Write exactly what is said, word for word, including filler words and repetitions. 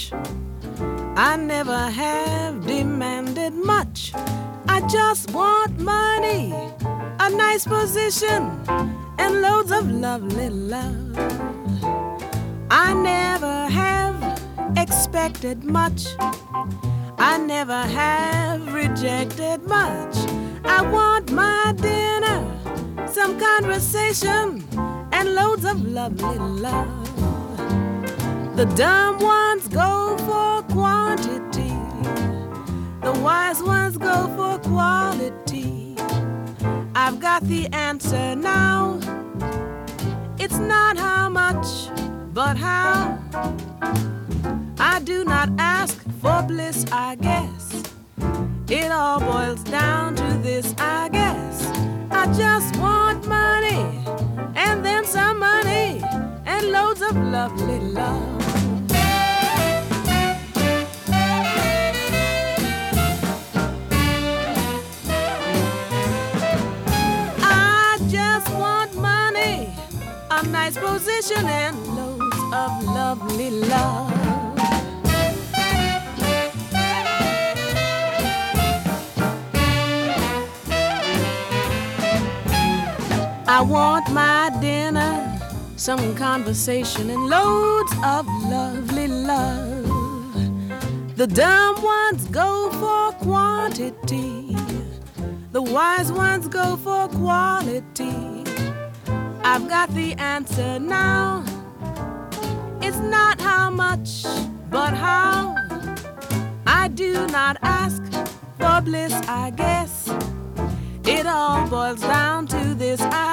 much. I never have demanded much. I just want money, a nice position, and loads of lovely love. I never have expected much. I never have rejected much. I want my dinner, some conversation, and loads of lovely love. The dumb ones go for quantity. The wise ones go for quality. I've got the answer now. It's not how much, but how. I do not ask for bliss, I guess. It all boils down to this, I guess. I just want money, and then some money, and loads of lovely love. I just want money, a nice position, and loads of lovely love. I want my dinner, some conversation, and loads of lovely love. The dumb ones go for quantity. The wise ones go for quality. I've got the answer now. It's not how much, but how. I do not ask for bliss, I guess. It all boils down to this. I